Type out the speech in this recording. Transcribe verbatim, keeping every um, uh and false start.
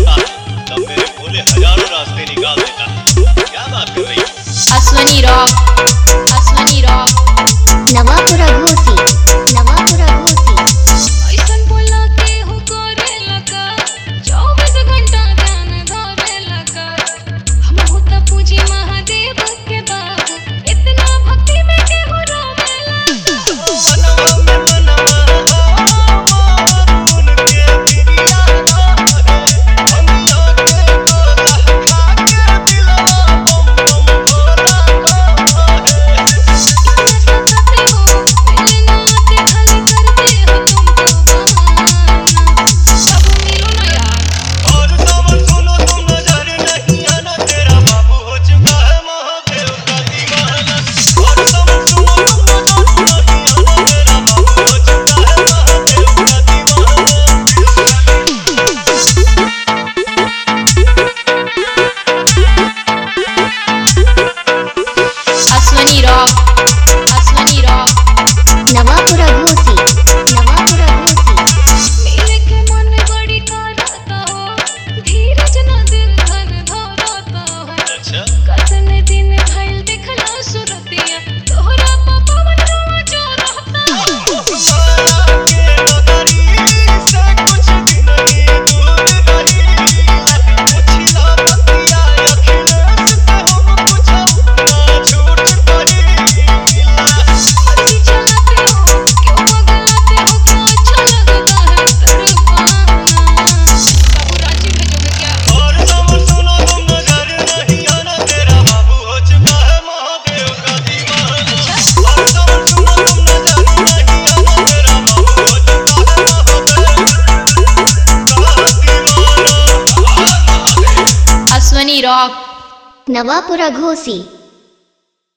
होता है तब मेरे भोले हजारों रास्ते निकाल देता। क्या बात कर रही हो? अश्वनी रॉक, अश्वनी रॉक, नवापुरा घोसी, नवापुरा घोसी। ऐसन बोला के हो करे लगा, चौबीस घंटा ध्यान धरे लगा। हम होता पूजी महादेव के बाबू, इतना भक्ति में के हो रोवेला। मनवा में मनवा उनके बिरिया रे, अमिया के गोला खा के दिलवा बम बम भोला है। सताते हो पहले ना आते खाली करते हो तुमको बहाना। सब मिलो ना यार। और सावन सुनो तुम नजर नहीं आना, तेरा बाबू हो चुका है महादेव का दीवाना। और सावन सुनो तुम नजर नहीं आना, तेरा बाबू हो चुका है महादेव का दीवाना। अश्वनी रॉक, अश्वनी रॉक, नवापुरा घोसी, नवापुरा घोसी। मिले के मन बड़ी करता हो, धीरज न दिल धन धरता हो। अच्छा कतने दिन भइल देखला सुरतिया, तोहरा पापा मनवा जो रहता हो। माया के नगरी से कुछ दिन ही दूर रही, पुछिला बतिया अखिलेश से हम कुछ अपना झूठ करीला। मर्जी चलाते हो, क्यों पगलाते हो, क्यों अच्छा लगता है तरफाना। बाबू रांची भेजोगे क्या? और सावन सुनो तुम नजर नहीं आना, तेरा बाबू हो चुका है महादेव का दीवाना। और सावन सुनो तुम नजर नहीं आना, तेरा बाबू हो चुका है महादेव का दीवाना। अश्वनी रॉक, नवापुरा घोसी।